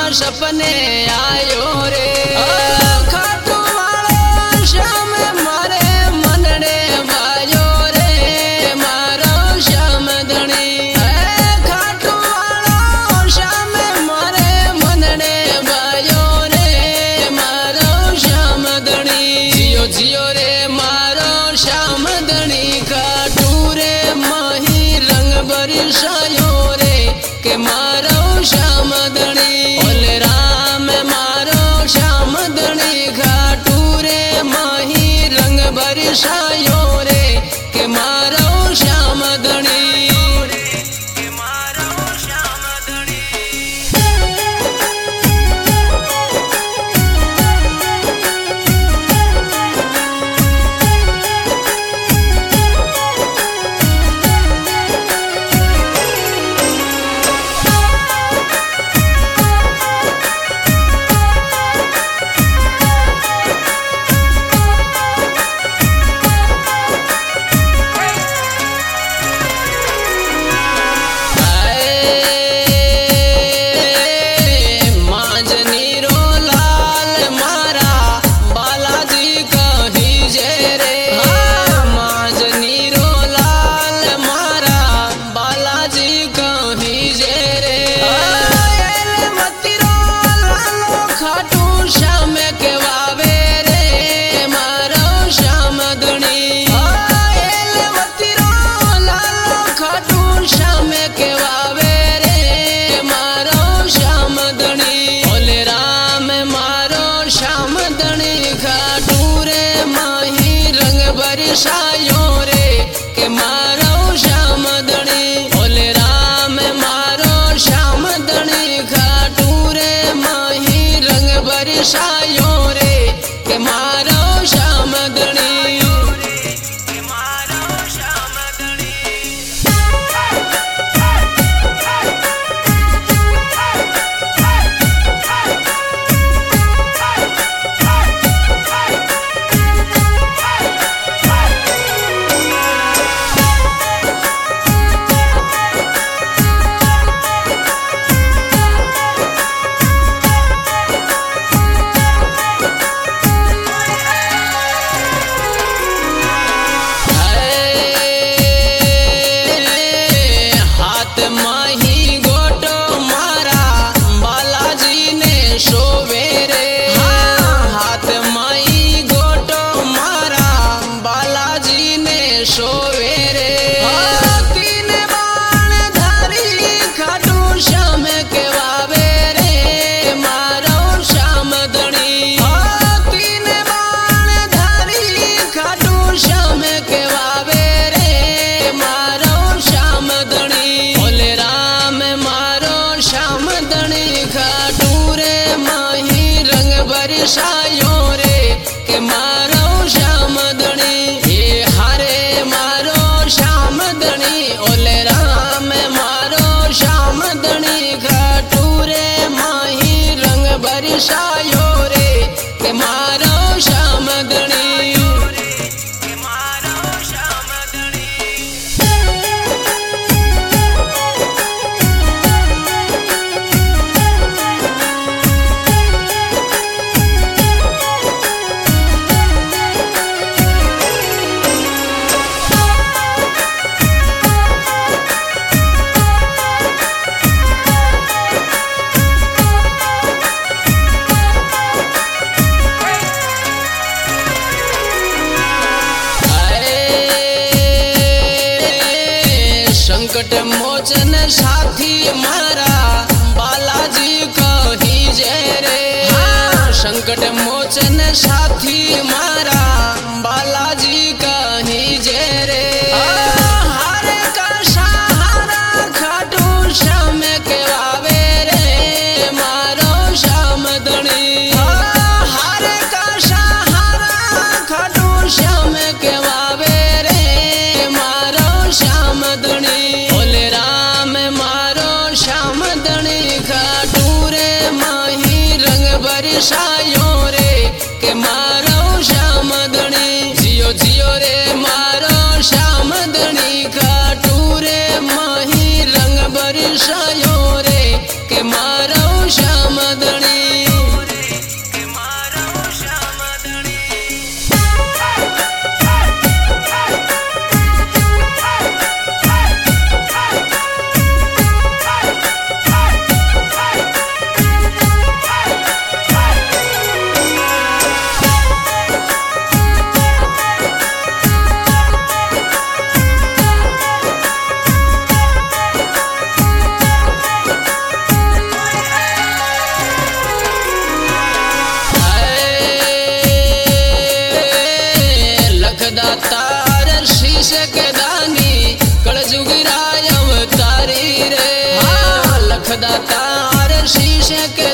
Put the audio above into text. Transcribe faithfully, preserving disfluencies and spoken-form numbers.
सपने आयो रे खाटू वालो श्याम मारे मनने भायो रे मारो श्याम धनी खाटू वालो श्याम मारे मनने भायो रे मारो श्याम धनी जियो जियो रे मारो श्याम धनी खाटू रे माही रंग बरसायो रे के मारो श्याम धनी ओले राम मारो श्याम धनी घाटू रे माही रंग बरसायो रे के मारो श्याम धनी के मारो श्याम धनी बरसायो रे के मारो श्याम धनी ओले राम मारो श्याम धनी घाटू रे माही रंग बरसायो रे के मारो श्याम धनी के मारो श्याम धनी बरसायो रे के मारो श्याम धनी हे हारे मारो श्याम धनी ओले राम मारो श्याम धनी घाटू रे माही रंग बरसायो रे के मारो श्याम धनी के मारो श्याम धनी संकट मोचन साथी मारा बालाजी कही जय रे संकट मोचन साथी मारा बालाजी कही जय रे हारे का सहारा खाटू श्याम के वावे रे मारो श्याम धनी हारे का सहारा खाटू श्याम के वावे रे मारो श्याम धनी बरसायो रे के मारो श्याम धनी जियो जियो रे मारो श्याम धनी घाटू रे माही रंग बरसायो रे के मारो श्याम धनी। શકે